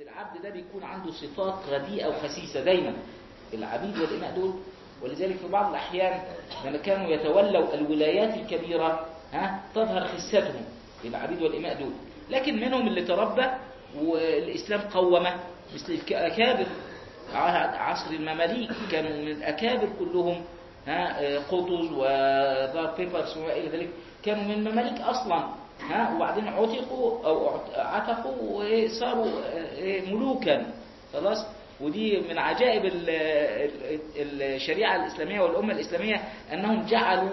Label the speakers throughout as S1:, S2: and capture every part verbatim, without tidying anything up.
S1: أصل العبد ده بيكون عنده صفات رديئة وخسيسة دايما، العبيد والإماء دول. ولذلك في بعض الأحيان لما كانوا يتولوا الولايات الكبيرة ها تظهر خستهم العبيد والإماء دول، لكن منهم اللي تربى والإسلام قومه، مثل الأكابر عصر المماليك كانوا من الأكابر كلهم، ها قطز ودار بيبرس وما إلى ذلك، كانوا من المماليك أصلا، ها وبعدين عتقوا أو عتقوا وصاروا ملوكا خلاص. ودي من عجائب الشريعة الإسلامية والأمة الإسلامية أنهم جعلوا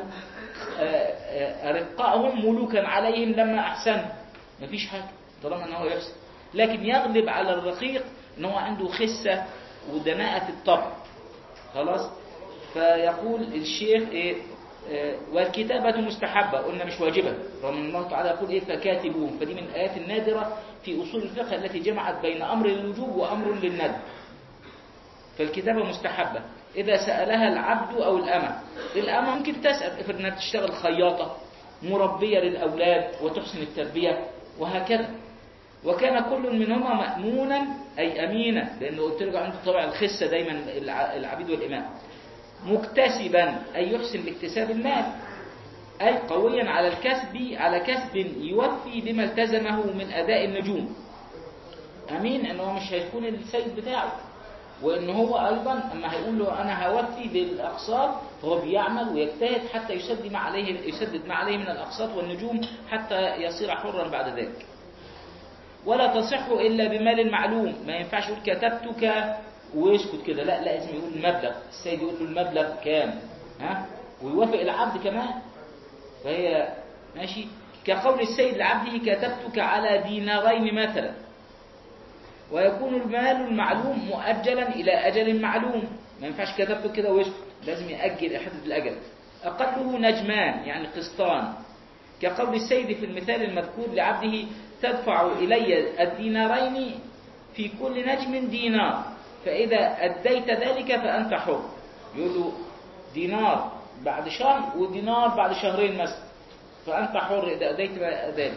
S1: أرقائهم ملوكا عليهم لما أحسن، مفيش حاجة طالما أنه يحسن. لكن يغلب على الرقيق أنه عنده خسة ودناءة الطبع خلاص. فيقول الشيخ إيه والكتابة مستحبة، قلنا مش واجبة، رغم أن الله تعالى يقول إيه فكاتبوهم، فدي من الآيات النادرة في أصول الفقه التي جمعت بين أمر للوجوب وأمر للندب. فالكتابة مستحبة إذا سألها العبد أو الأمة. الأمة ممكن تسأل، افرض أنها بتشتغل خياطة مربية للأولاد وتحسن التربية وهكذا. وكان كل منهما مأمونا أي أمينا، لأنه قلت لك عنده طبع الخسة دايما العبيد والإماء. مكتسبا أي يحسن لاكتساب المال، أي قويا على الكسب على كسب يوفي بما التزمه من أداء النجوم. أمين أنه مش هيكون السيد بتاعه، وأنه هو أيضا أما هيقول له أنا هوفي بالأقساط هو بيعمل ويجتهد حتى يسدد ما عليه يسدد ما عليه من الأقساط والنجوم حتى يصير حرا بعد ذلك. ولا تصح إلا بمال معلوم، ما ينفعش يقول كتبتك ويسكت كده، لا لازم يقول المبلغ، السيد يقول له المبلغ كام ها ويوافق العبد كمان. فهي ماشي كقول السيد لعبده كتبتك على دينارين مثلا. ويكون المال المعلوم مؤجلا إلى أجل معلوم، ما ينفعش كتبته كده ويسكت، لازم يأجل يحدد الأجل. أقله نجمان يعني قسطان، كقول السيد في المثال المذكور لعبده تدفع إلي الدينارين في كل نجم دينار، فإذا أديت ذلك فأنت حر. يقول له دينار بعد شهر ودينار بعد شهرين مثلا، فأنت حر إذا أديت ذلك.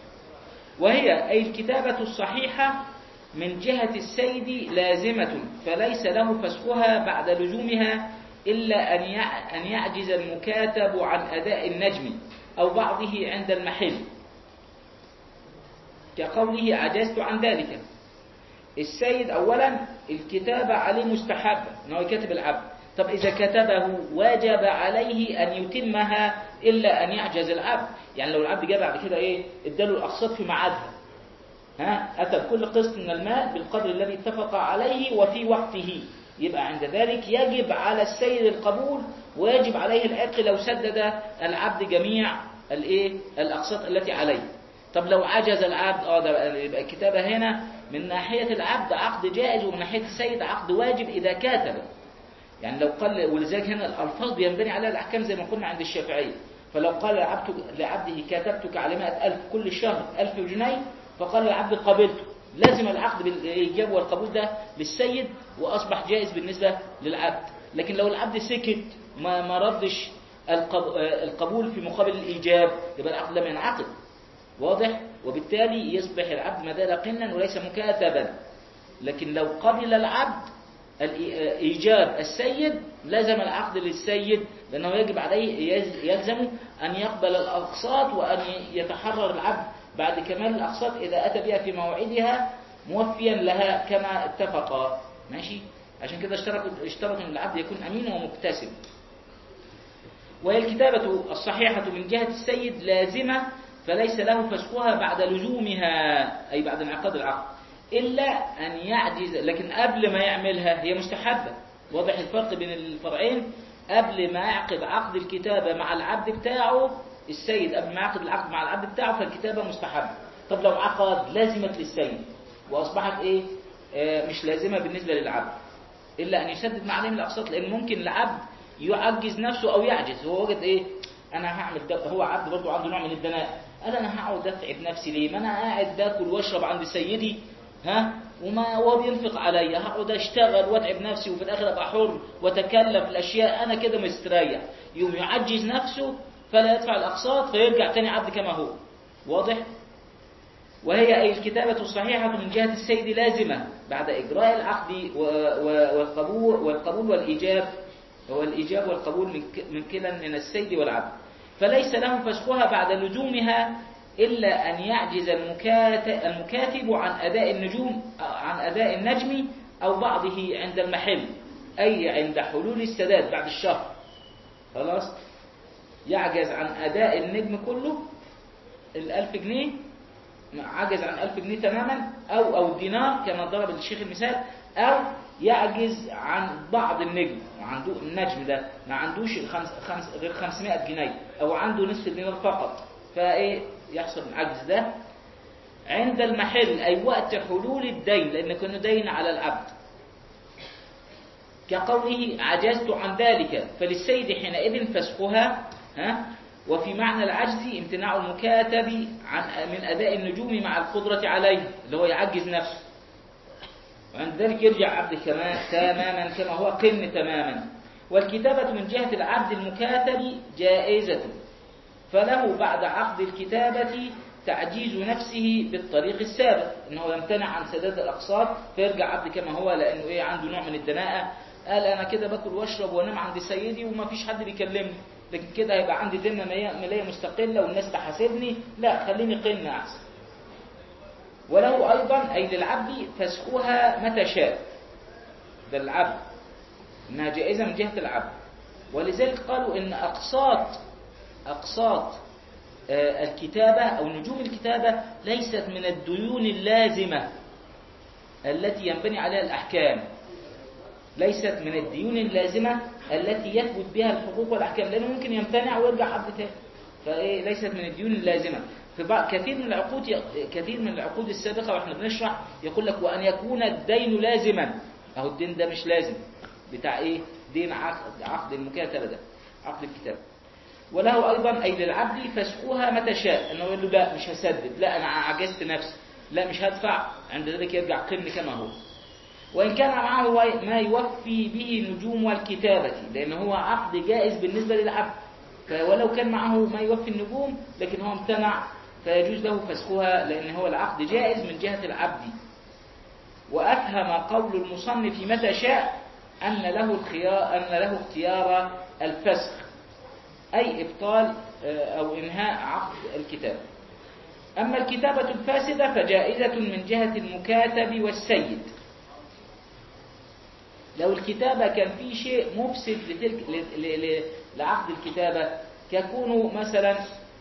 S1: وهي أي الكتابة الصحيحة من جهة السيد لازمة، فليس له فسخها بعد لزومها إلا أن يعجز المكاتب عن أداء النجم أو بعضه عند المحل، كقوله عجزت عن ذلك. السيد أولا الكتابة عليه مستحبة أنه يكتب العبد. طب إذا كتبه واجب عليه أن يتمها إلا أن يعجز العبد. يعني لو العبد جاب بعد كده إيه اداله الأقساط في ميعادها، ها أتى بكل قسط من المال بالقدر الذي اتفق عليه وفي وقته، يبقى عند ذلك يجب على السيد القبول ويجب عليه العتق لو سدد العبد جميع الايه الأقساط التي عليه. طب لو عجز العبد اه ده يبقى الكتابة هنا من ناحية العبد عقد جائز، ومن ناحية السيد عقد واجب إذا كاتب. يعني لو قال، ولذلك هنا الألفاظ ينبني عليها الأحكام زي ما قلنا عند الشافعية. فلو قال لعبده كتبتك على مائة ألف كل شهر ألف جنيه، فقال العبد قبلته، لازم العقد بالإيجاب والقبول ده للسيد وأصبح جائز بالنسبة للعبد. لكن لو العبد سكت ما ما ردش القبول في مقابل الإيجاب يبقى العقد لم ينعقد، واضح؟ وبالتالي يصبح العبد مازال قنا وليس مكاتبا. لكن لو قبل العبد إيجاب السيد لزم العقد للسيد، لأنه يجب عليه يلزم أن يقبل الأقساط وأن يتحرر العبد بعد كمال الأقساط إذا أتى بها في موعدها موفيا لها كما اتفقا. ماشي؟ عشان كده اشترط أن العبد يكون أمين ومكتسب. وهي الكتابة الصحيحة من جهة السيد لازمة، فليس له فسخها بعد لزومها أي بعد انعقاد العقد إلا أن يعجز. لكن قبل ما يعملها هي مستحبة. واضح الفرق بين الفرعين؟ قبل ما يعقد عقد الكتابة مع العبد بتاعه السيد، قبل ما يعقد العقد مع العبد بتاعه فالكتابة مستحبة. طب لو عقد لازمت للسيد وأصبحت إيه آه مش لازمة بالنسبة للعبد إلا أن يسدد ما عليه من الأقساط، لأن ممكن العبد يعجز نفسه أو يعجز. هو وجد إيه أنا هعمل ده، هو عبد برضه عنده نوع من الدناء، قال أنا هقعد أتعب نفسي ليه؟ ما أنا قاعد باكل واشرب عند سيدي ها وما هو بينفق عليا، هقعد اشتغل واتعب نفسي وفي الاخر ابقى حر واتكلف الاشياء انا كده مستريح. يوم يعجز نفسه فلا يدفع الاقساط فيرجع تاني عبد كما هو. واضح؟ وهي أي الكتابة الصحيحة من جهة السيد لازمة بعد إجراء العقد والقبول والقبول والإيجاب، هو الإيجاب والقبول من كلا من السيد والعبد، فليس له فسخها بعد لزومها إلا أن يعجز المكاتب عن أداء النجوم عن أداء النجم أو بعضه عند المحل، أي عند حلول السداد بعد الشهر، خلاص يعجز عن أداء النجم كله الألف جنيه، عجز عن ألف جنيه تماما، أو أو الدينار كما ضرب الشيخ المثال، أو يعجز عن بعض النجم، عنده النجم ده ما عندوش الخمس خمس غير خمسمائة جنيه، أو عنده نصف الدينار فقط، فإيه يحصل العجز ده عند المحل أي وقت حلول الدين، لأن كنا دين على العبد، كقوله عجزت عن ذلك فللسيد حينئذ فسخها. ها وفي معنى العجز امتناع المكاتب عن من أداء النجوم مع القدرة عليه، اللي هو يعجز نفسه، وعند ذلك يرجع عبد تماما كما هو قن تماما. والكتابة من جهة العبد المكاتب جائزة، فله بعد عقد الكتابة تعجيز نفسه بالطريق السابق، انه يمتنع عن سداد الاقساط فيرجع عبد كما هو، لانه ايه عنده نوع من الدناءة، قال انا كده باكل واشرب وانام عند سيدي وما فيش حد بيكلمني، لكن كده هيبقى عندي ذمه ماليه مستقله والناس تحاسبني، لا خليني قن احسن. وله ايضا اي للعبد فسخها متى شاء، ده العبد انها جائزه من جهه العبد، ولذلك قالوا ان اقساط اقساط الكتابة أو نجوم الكتابة ليست من الديون اللازمة التي ينبني عليها الأحكام، ليست من الديون اللازمة التي يثبت بها الحقوق والأحكام، لأنه ممكن يمتنع ويرجع عبد تاني، فإيه ليست من الديون اللازمة. في كثير من العقود كثير من العقود السابقة واحنا بنشرح يقول لك وأن يكون الدين لازما، أهو الدين ده مش لازم بتاع إيه دين عقد عقد المكاتبة ده عقد الكتابة. وله أيضا أي للعبد فسخها متى شاء، أنه يقول له لا مش هسدد، لا أنا عجزت نفسي، لا مش هدفع، عند ذلك يرجع قن كما هو. وإن كان معه ما يوفي به نجوم والكتابة، لأنه هو عقد جائز بالنسبة للعبد، ولو كان معه ما يوفي النجوم لكن هو امتنع فيجوز له فسخها، لأن هو العقد جائز من جهة العبد. وأفهم قول المصنف متى شاء أن له الخيار أن له اختيار الفسخ، أي إبطال أو إنهاء عقد الكتاب. أما الكتابة الفاسدة فجائزة من جهة المكاتب والسيد، لو الكتابة كان في شيء مفسد لتلك لعقد الكتابة، كيكون مثلا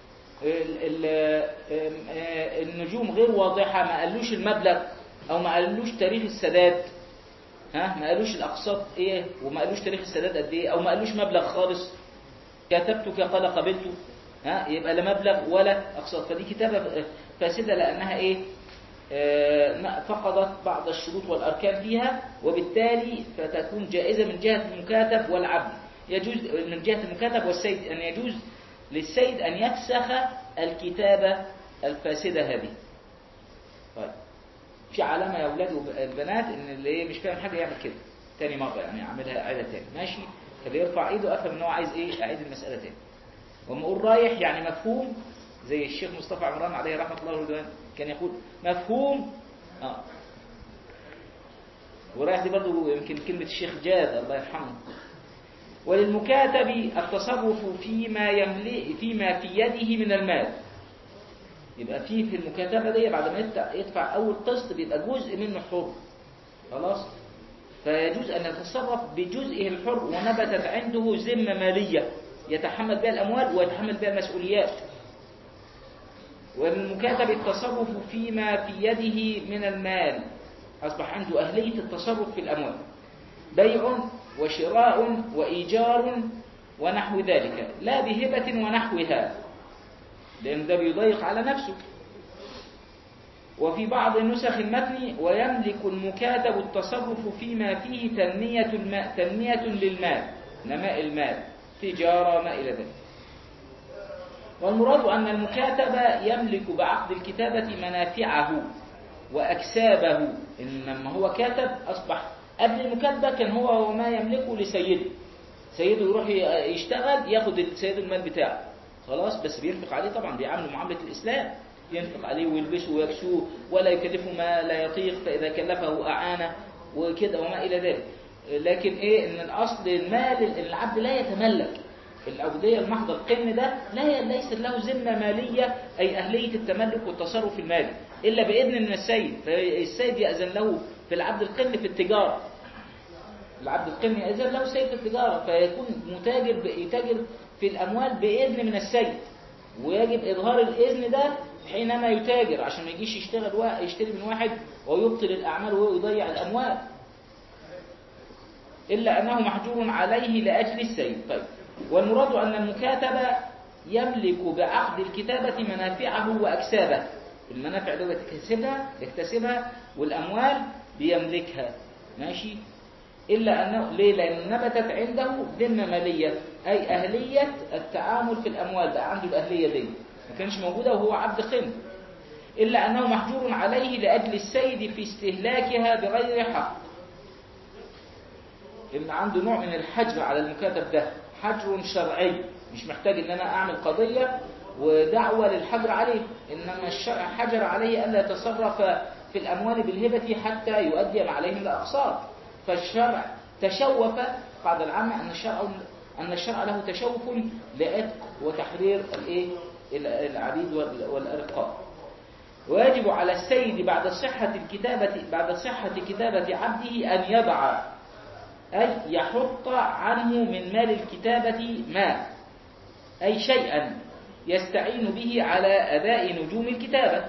S1: النجوم غير واضحة، ما قالوش المبلغ أو ما قالوش تاريخ السداد، ها ما قالوش الأقساط إيه وما قالوش تاريخ السداد قد إيه، أو ما قالوش مبلغ خالص، كتبتك قال قبلته، ها يبقى لا مبلغ ولا أقساط، فدي كتابة فاسدة لأنها إيه آه فقدت بعض الشروط والأركان فيها، وبالتالي فتكون جائزة من جهة المكاتب والعبد. يجوز من جهة المكاتب والسيد أن يجوز للسيد أن يفسخ الكتابة الفاسدة هذه. طيب في علامة يا أولاد والبنات إن اللي إيه مش فاهم حاجة يعمل كده تاني مرة، يعني أعملها عادة تاني ماشي، فاللي يرفع إيده أفهم إن هو عايز إيه أعيد المسألة تاني. وما أقول رايح يعني مفهوم، زي الشيخ مصطفى عمران عليه رحمة الله ورضوانه كان يقول مفهوم آه. ورايح دي برضو يمكن كلمة الشيخ جاد الله يرحمه. وللمكاتب التصرف فيما يملئ فيما في يده من المال، يبقى فيه في المكاتبة دي بعد ما يدفع أول قسط بيبقى جزء منه حر، خلاص، فيجوز أن يتصرف بجزئه الحر ونبتت عنده ذمة مالية يتحمل بها الأموال ويتحمل بها المسؤوليات. والمكاتب التصرف فيما في يده من المال، أصبح عنده أهلية التصرف في الأموال، بيع وشراء وإيجار ونحو ذلك، لا بهبة ونحوها، لأن ده بيضيق على نفسه. وفي بعض نسخ المتن ويملك المكاتب التصرف فيما فيه تنمية الماء تنمية للمال، نماء المال، تجارة ما إلى ذلك. والمراد أن المكاتب يملك بعقد الكتابة منافعه وأكسابه، إنما هو كاتب أصبح قبل المكاتبة كان هو وما يملكه لسيده، سيده يروح يشتغل ياخد سيده المال بتاعه، خلاص، بس بينفق عليه طبعا، بيعامله معاملة الإسلام، ينفق عليه ويلبسه ويكسوه ولا يكلفه ما لا يطيق، فإذا كلفه أعانه وكده وما إلى ذلك. لكن إيه إن الأصل المال العبد لا يتملك العبودية المحضة. القن ده لا ليس له ذمة مالية أي أهلية التملك والتصرف المالي إلا بإذن من السيد. فالسيد يأذن له في العبد القن في التجارة، العبد القن يأذن له سيد في التجارة، فيكون متاجر يتاجر في الأموال بإذن من السيد، ويجب إظهار الإذن ده حينما يتاجر عشان ما يجيش يشتغل يشتري من واحد ويبطل الأعمال ويضيع الأموال، إلا أنه محجور عليه لأجل السيد. طيب، والمراد أن المكاتب يملك بعقد الكتابة منافعه وأكسابه، المنافع اللي يكتسبها يكتسبها والأموال بيملكها، ماشي. إلا أنه ليه؟ لأن نبتت عنده ذمة مالية أي أهلية التعامل في الأموال، بقى عنده الأهلية دي ما كانش موجودة وهو عبد قن. إلا أنه محجور عليه لأجل السيد في استهلاكها بغير حق، إن عنده نوع من الحجر على المكاتب ده، حجر شرعي، مش محتاج إن أنا أعمل قضية ودعوة للحجر عليه، إنما الشرع حجر عليه ألا يتصرف في الأموال بالهبة حتى يؤدي ما عليه من الأقساط. فالشرع تشوف، قاعدة العامة أن الشرع أن الشرع له تشوف لعتق وتحرير الإيه العبيد والأرقاء. ويجب على السيد بعد صحة الكتابة بعد صحة كتابة عبده أن يضع أي يحط عنه من مال الكتابة ما أي شيئا يستعين به على أداء نجوم الكتابة.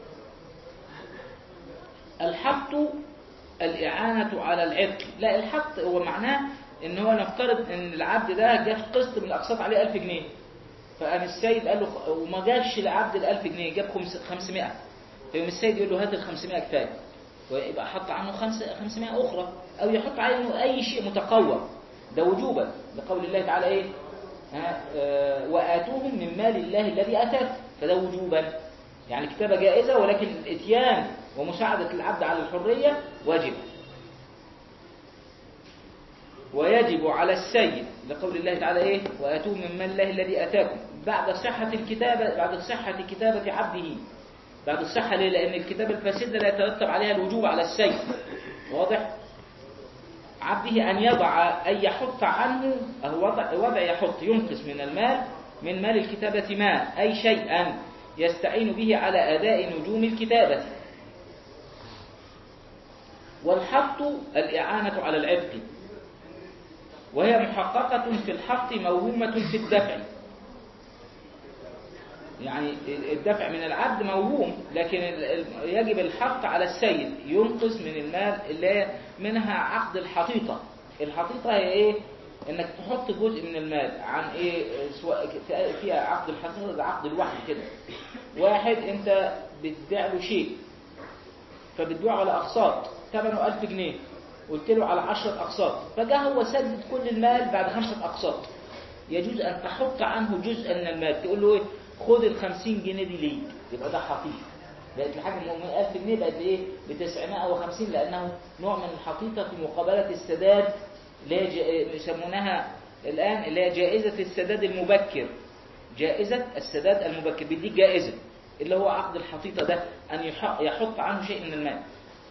S1: الحط الإعانة على العتق، لا الحط هو معناه إن هو نفترض إن العبد ده جاب قسط من الأقساط عليه ألف جنيه، فقام السيد قال له وما جاش لعبد الألف جنيه، جاب خمسمائة، فيوم السيد يقول له هات الخمسمائة كفاية، ويبقى حط عنه خمسمائة أخرى، أو يحط عنه أي شيء متقوى، ده وجوبا لقول الله تعالى إيه ها آه وآتوهم من مال الله الذي آتاكم، فده وجوبا يعني كتابة جائزة، ولكن الإتيان ومساعدة العبد على الحرية واجب. ويجب على السيد لقول الله تعالى إيه وآتوهم من مال الله الذي آتاكم بعد صحة الكتابة بعد صحة كتابة عبده، بعد الصحة ليه؟ لأن الكتابة الفاسدة لا يترتب عليها الوجوب على السيد، واضح؟ عبده أن يضع أي يحط عنه أو وضع, وضع يحط ينقص من المال من مال الكتابة ما أي شيئا يستعين به على أداء نجوم الكتابة. والحط الإعانة على العتق، وهي محققة في الحط موهومة في الدفع، يعني الدفع من العبد موهوم، لكن يجب الحق على السيد ينقص من المال اللي منها عقد الحقيقة. الحقيقة هي ايه؟ انك تحط جزء من المال عن ايه سواء فيها عقد الحقيقة ده عقد الوحي كده، واحد انت بتبيع له شيء فبتبيعه على اقساط ثمنه ألف جنيه، قلت له على عشرة اقساط، فجاء هو سدد كل المال بعد خمسة اقساط، يجوز ان تحط عنه جزءا من المال، تقول له ايه خد الخمسين جنيه دي ليك، يبقى ده حقيقة، بقت الحاجة من ألف جنيه بقت ايه بتسعمائة وخمسين، لأنه نوع من الحقيقة في مقابلة السداد اللي يسمونها الآن اللي هي جائزة السداد المبكر، جائزة السداد المبكر بيديك جائزة اللي هو عقد الحقيقة ده أن يحط عنه شيء من المال.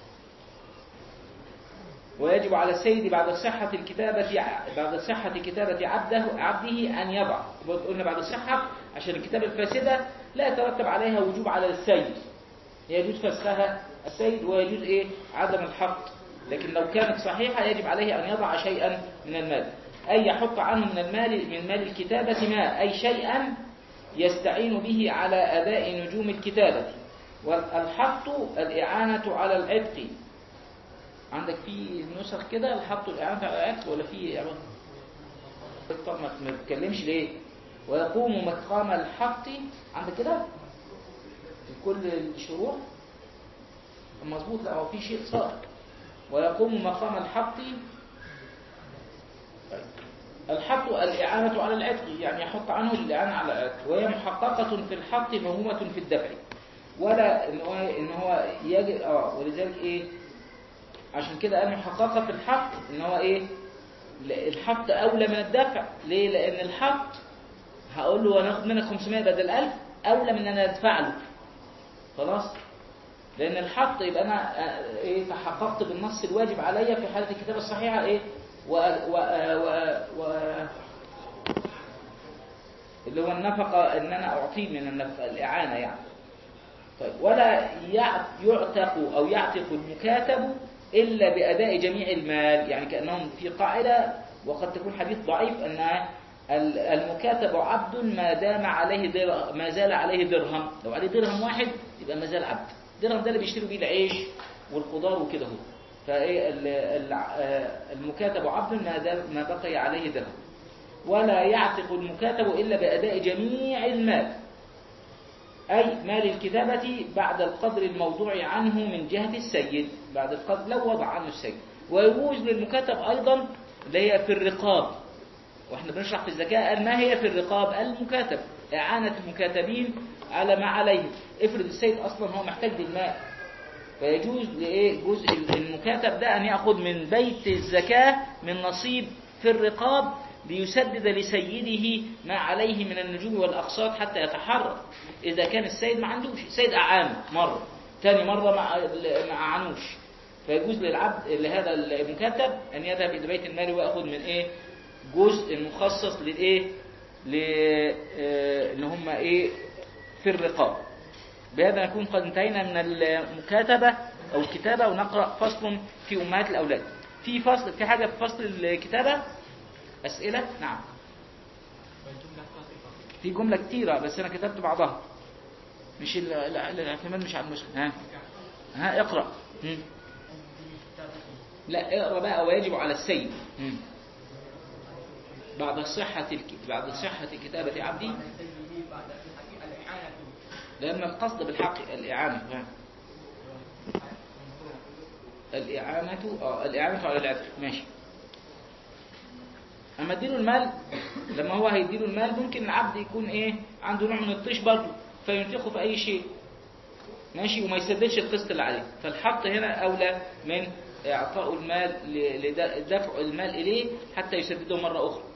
S1: ويجب على السيد بعد صحة الكتابة بعد صحة كتابة عبده عبده أن يضع، قلنا بعد الصحة عشان الكتابة الفاسدة لا يترتب عليها وجوب على السيد، يجوز فسخها السيد ويجوز إيه عدم الحق، لكن لو كانت صحيحة يجب عليه أن يضع شيئا من المال، أي يحط عنه من المال من مال الكتابة ما أي شيئا يستعين به على أداء نجوم الكتابة. والحط الإعانة على العتق، عندك في نسخ كده الحط الإعانة على العتق ولا في طب ما تتكلمش ليه؟ ويقوم مقام الحط عندك كده في كل الشروح مظبوط، لا هو في شيء صار ويقوم مقام الحط. الحط الإعانة على العتق يعني يحط عنه الإعانة على العتق، وهي محققة في الحط موهومة في الدفع، ولا إن هو إن هو يجب اه ولذلك إيه عشان كده قال محققة في الحط إن هو إيه الحط أولى من الدفع. ليه؟ لأن الحط هقول له هناخد منك خمسمائة بدل ألف أولى من أن أنا أدفع له، خلاص، لأن الحق يبقى أنا إيه تحققت بالنص الواجب علي في حالة الكتابة الصحيحة إيه و و و و اللي هو النفقة، إن أنا أعطيه من النفقة الإعانة يعني. طيب، ولا يعتق أو يعتق المكاتب إلا بأداء جميع المال، يعني كأنهم في قاعدة وقد تكون حديث ضعيف أن المكاتب عبد ما دام عليه در... ما زال عليه درهم، لو عليه درهم واحد يبقى ما زال عبد. الدرهم ده اللي بيشتروا بيه العيش والخضار وكده هو. فايه المكاتب عبد ما دام ما بقي عليه درهم. ولا يعتق المكاتب إلا بأداء جميع المال، أي مال الكتابة بعد القدر الموضوع عنه من جهة السيد، بعد القدر لو وضع عنه السيد. ويجوز للمكاتب أيضا اللي هي في الرقاب، واحنا بنشرح في الزكاة قال ما هي في الرقاب؟ المكاتب، إعانة المكاتبين على ما عليهم. افرض السيد أصلا هو محتاج للمال، فيجوز لإيه جزء المكاتب ده أن يأخذ من بيت الزكاة من نصيب في الرقاب ليسدد لسيده ما عليه من النجوم والأقساط حتى يتحرر. إذا كان السيد ما عندوش، سيد أعانه مرة، ثاني مرة ما أعانوش، فيجوز للعبد لهذا المكاتب أن يذهب إلى بيت المال ويأخذ من إيه جزء مخصص للإيه اللي هم إيه في الرقاب. بهذا نكون قد انتهينا من المكاتبة أو الكتابة، ونقرأ فصل في أمهات الأولاد. في فصل في حاجة في فصل الكتابة أسئلة؟ نعم، في جملة كتيرة بس أنا كتبت بعضها، مش الاعتماد مش على النسخة. ها ها اقرأ. هم. لا اقرأ بقى. ويجب على السيد هم. بعد صحة الك... بعد صحة كتابة عبدي، لأن القصد بالحق الإعانة. ها. الإعانة آه الإعانة على العتق ماشي. أما اديله المال، لما هو هيديله المال ممكن العبد يكون إيه عنده نوع من الطيش برضه فينفقه في أي شيء ماشي، وما يسددش القسط اللي عليه. فالحق هنا أولى من إعطاء المال لدفع المال إليه حتى يسدده مرة أخرى.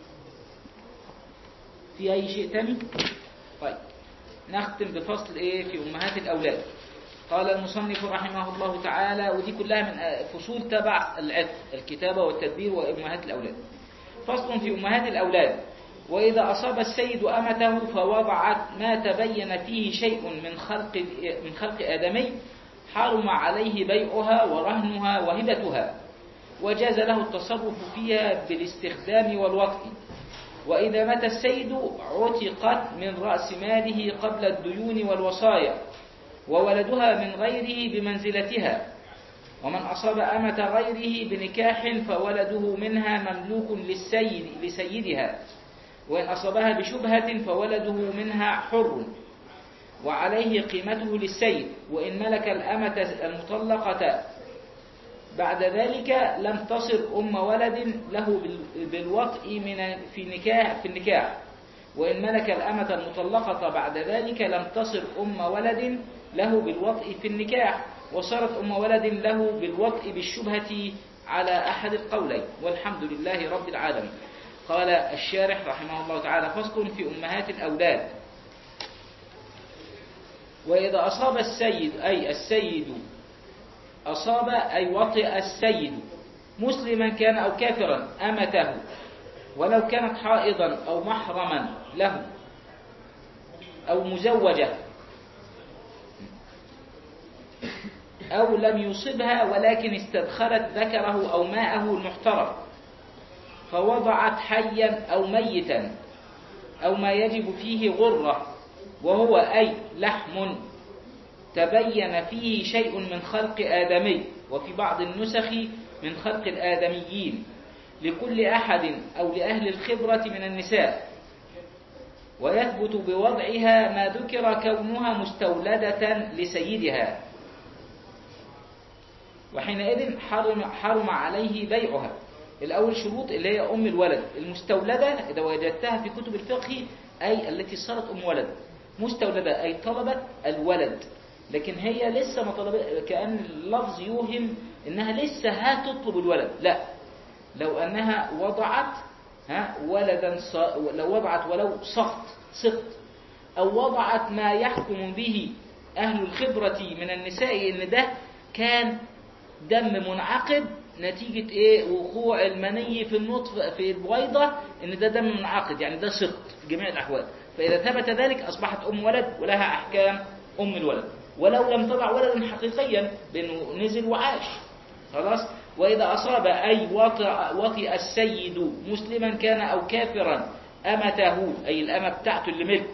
S1: في أي شيء تاني؟ طيب نختم بفصل إيه في أمهات الأولاد. قال المصنف رحمه الله تعالى، ودي كلها من فصول تبع العتق، الكتابة والتدبير وأمهات الأولاد. فصل في أمهات الأولاد. وإذا أصاب السيد أمته فوضعت ما تبين فيه شيء من خلق من خلق آدمي حرم عليه بيعها ورهنها وهبتها، وجاز له التصرف فيها بالاستخدام والوطء. وإذا مات السيد عتقت من رأس ماله قبل الديون والوصايا، وولدها من غيره بمنزلتها. ومن أصاب أمة غيره بنكاح فولده منها مملوك للسيد لسيدها، وإن أصابها بشبهة فولده منها حر وعليه قيمته للسيد. وإن ملك الأمة المطلقة بعد ذلك لم تصر أم ولد له بالوطء من في نكاح في النكاح. وإن ملك الأمة المطلقة بعد ذلك لم تصر أم ولد له بالوطء في النكاح، وصارت أم ولد له بالوطء بالشبهة على أحد القولين. والحمد لله رب العالمين. قال الشارح رحمه الله تعالى: فصل في أمهات الأولاد. وإذا أصاب السيد أي السيد أصاب أي وطئ السيد مسلما كان أو كافرا أمته، ولو كانت حائضا أو محرما له أو مزوجة، أو لم يصبها ولكن استدخلت ذكره أو ماءه المحترم، فوضعت حيا أو ميتا أو ما يجب فيه غرة، وهو أي لحم تبين فيه شيء من خلق آدمي، وفي بعض النسخ من خلق الآدميين، لكل أحد أو لأهل الخبرة من النساء، ويثبت بوضعها ما ذكر كونها مستولدة لسيدها، وحينئذ حرم, حرم عليه بيعها. الأول شروط اللي هي أم الولد المستولدة، إذا وجدتها في كتب الفقه أي التي صارت أم ولد. مستولدة أي طلبت الولد، لكن هي لسه ما طلبت، كأن اللفظ يوهم إنها لسه هتطلب الولد. لا، لو أنها وضعت ها ولدا، لو وضعت ولو سقط سقط أو وضعت ما يحكم به أهل الخبرة من النساء إن ده كان دم منعقد نتيجة إيه وقوع المني في النطفة في البويضة، إن ده دم منعقد يعني ده سقط في جميع الأحوال. فإذا ثبت ذلك أصبحت أم ولد ولها أحكام أم الولد، ولو لم تضع ولدا حقيقيا بأنه نزل وعاش خلاص. وإذا أصاب أي وطئ, وطئ السيد مسلما كان أو كافرا أمته، أي الأمة بتاعته اللي ملك،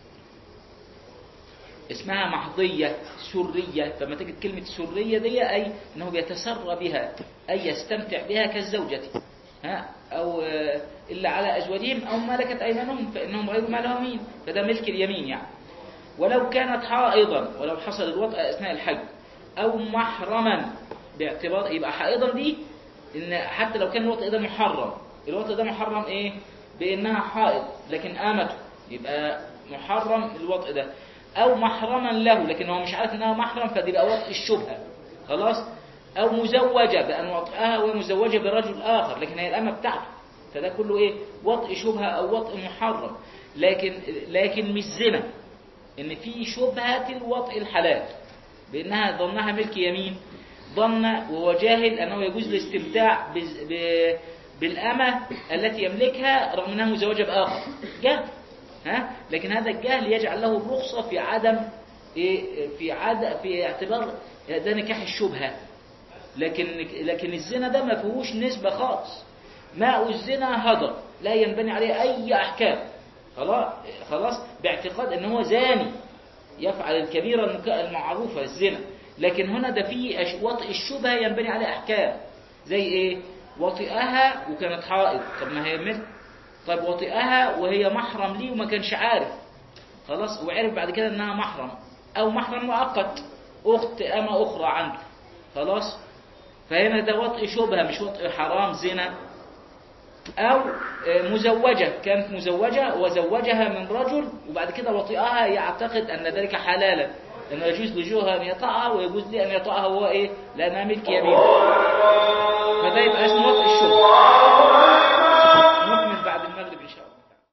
S1: اسمها محضية سرية. فما تجد كلمة سرية دي أي أنه بيتسرى بها، أي يستمتع بها كالزوجة، ها أو إلا على أزواجهم أو ملكت أيمانهم فإنهم غير ملهمين، فده ملك اليمين يعني. ولو كانت حائضا، ولو حصل الوطأ أثناء الحج، أو محرما، باعتبار يبقى حائضا دي إن حتى لو كان الوطأ ده محرم، الوطأ ده محرم إيه؟ بإنها حائض لكن آمته، يبقى محرم الوطأ ده. أو محرما له لكن هو مش عارف إنها محرم، فدي بقى وطأ الشبهة خلاص. أو مزوجة بأن وطئها ومزوجة برجل آخر لكن هي الأمة بتاعته، فده كله إيه؟ وطئ شبهة أو وطئ محرم. لكن لكن مش زنا، إن في شبهة الوطئ الحلال بأنها ظنها ملك يمين، ظن وهو جاهل أنه يجوز الاستمتاع بالأمة التي يملكها رغم أنها مزوجة بآخر، جاهل ها. لكن هذا الجهل يجعل له الرخصة في عدم إيه؟ في عدم في اعتبار ده نكاح الشبهة. لكن لكن الزنا ده ما فيهوش نسبة خالص، ماء الزنا هدر لا ينبني عليه أي أحكام خلاص خلاص باعتقاد أنه هو زاني يفعل الكبيرة المعروفة الزنا. لكن هنا ده فيه وطئ الشبهة ينبني عليه أحكام زي إيه؟ وطئها وكانت حائض، طب ما هي مثل، طيب وطئها وهي محرم ليه وما كانش عارف خلاص، وعرف بعد كده انها محرم، او محرم مؤقت اخت اما اخرى عنده خلاص. فهنا ده وطئ شبهه مش وطئ حرام زنا. او مزوجه، كانت مزوجه وزوجها من رجل وبعد كده وطئها يعتقد ان ذلك حلالا، لانه يجوز لزوجها ان يطأها ويجوز لي ان يطأها هو ايه؟ لانها ملك يمين.